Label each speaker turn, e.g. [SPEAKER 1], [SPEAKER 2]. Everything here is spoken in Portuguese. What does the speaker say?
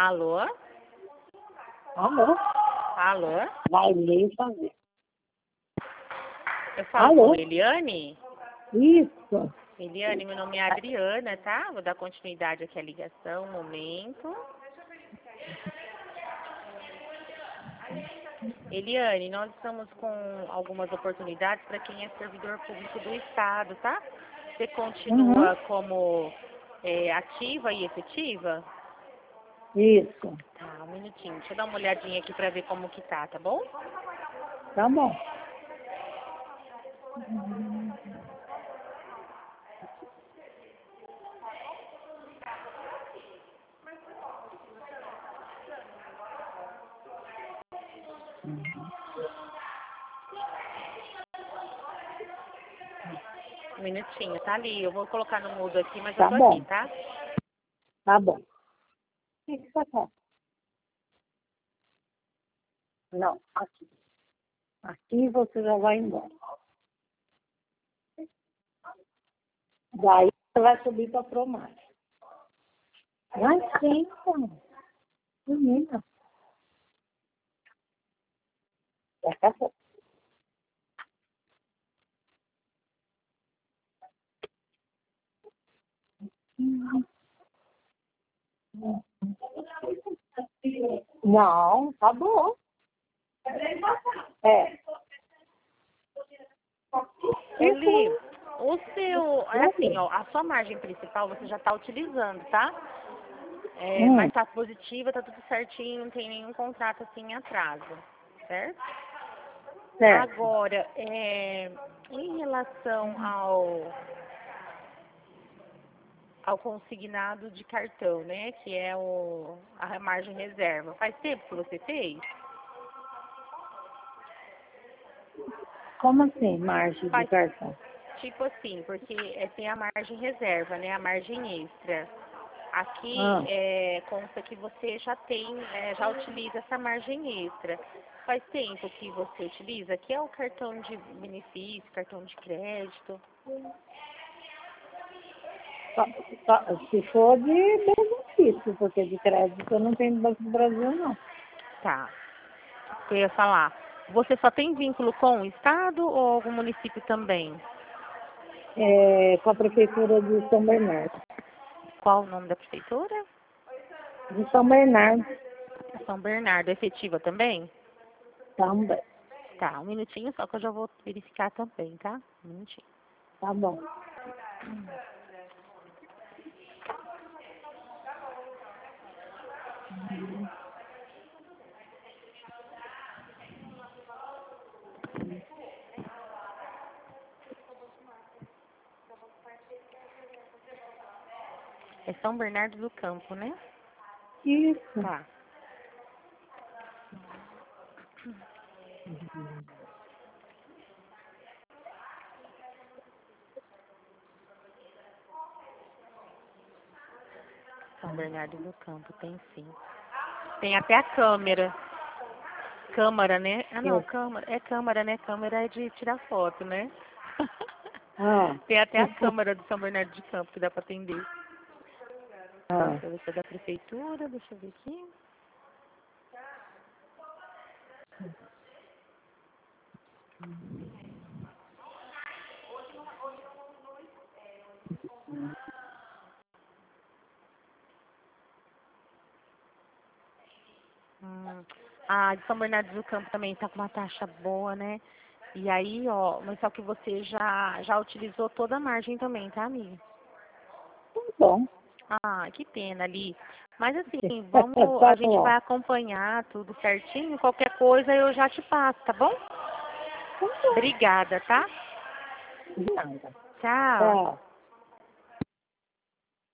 [SPEAKER 1] Alô?
[SPEAKER 2] Alô?
[SPEAKER 1] Alô?
[SPEAKER 2] Vai ler e fazer.
[SPEAKER 1] Eu falo
[SPEAKER 2] Alô?
[SPEAKER 1] com Eliane?
[SPEAKER 2] Isso.
[SPEAKER 1] Eliane, meu nome é Adriana, tá? Vou dar continuidade aqui à ligação, um momento. Eliane, nós estamos com algumas oportunidades para quem é servidor público do Estado, tá? Você continua como ativa e efetiva?
[SPEAKER 2] Isso.
[SPEAKER 1] Tá, um minutinho. Deixa eu dar uma olhadinha aqui para ver como que tá bom?
[SPEAKER 2] Tá bom.
[SPEAKER 1] Um minutinho, tá ali. Eu vou colocar no mudo aqui, mas
[SPEAKER 2] Tá
[SPEAKER 1] eu tô
[SPEAKER 2] bom.
[SPEAKER 1] aqui, tá?
[SPEAKER 2] Tá bom. O que você quer? Não, aqui. Aqui você já vai embora. Daí você vai subir para a Promar. Vai sim, menina. Daqui a pouco. Não, tá bom. É.
[SPEAKER 1] Eli, o seu, é assim, ó, a sua margem principal você já está utilizando, tá? Mas tá positiva, tá tudo certinho, não tem nenhum contrato assim em atraso, certo?
[SPEAKER 2] Certo.
[SPEAKER 1] Agora, em relação ao consignado de cartão, né, que é a margem reserva, faz tempo que você fez?
[SPEAKER 2] Como assim, margem de
[SPEAKER 1] Faz
[SPEAKER 2] cartão?
[SPEAKER 1] tipo assim, porque tem a margem reserva, né, a margem extra. Aqui consta que você já tem, já utiliza essa margem extra. Faz tempo que você utiliza, que é o cartão de benefício, cartão de crédito.
[SPEAKER 2] Se for de benefício, porque de crédito eu não tenho no Banco do Brasil, não.
[SPEAKER 1] Tá. Eu ia falar. Você só tem vínculo com o Estado ou algum município também?
[SPEAKER 2] Com a Prefeitura de São Bernardo.
[SPEAKER 1] Qual o nome da prefeitura?
[SPEAKER 2] De São Bernardo
[SPEAKER 1] São Bernardo. Efetiva também?
[SPEAKER 2] também.
[SPEAKER 1] Tá, um minutinho só que eu já vou verificar também, tá? Um minutinho.
[SPEAKER 2] Tá bom.
[SPEAKER 1] É São Bernardo do Campo, né?
[SPEAKER 2] Isso.
[SPEAKER 1] Tá. São Bernardo do Campo, tem sim. Tem até a câmera. Câmara, né? Ah, não, câmara. É câmara, né? Câmera é de tirar foto, né?
[SPEAKER 2] Ah.
[SPEAKER 1] Tem até a câmara do São Bernardo de Campo que dá para atender.
[SPEAKER 2] Ah.
[SPEAKER 1] Deixa eu ver se é da prefeitura, deixa eu ver aqui. A de São Bernardo do Campo também tá com uma taxa boa, né? E aí, ó, mas só que você já utilizou toda a margem também, tá, amiga?
[SPEAKER 2] Tá bom.
[SPEAKER 1] Ah, que pena ali. Mas assim, a
[SPEAKER 2] Tá
[SPEAKER 1] gente
[SPEAKER 2] bom.
[SPEAKER 1] vai acompanhar tudo certinho. Qualquer coisa eu já te passo, tá bom?
[SPEAKER 2] Tá bom.
[SPEAKER 1] Obrigada, tá?
[SPEAKER 2] De nada.
[SPEAKER 1] Tchau.
[SPEAKER 2] Tchau.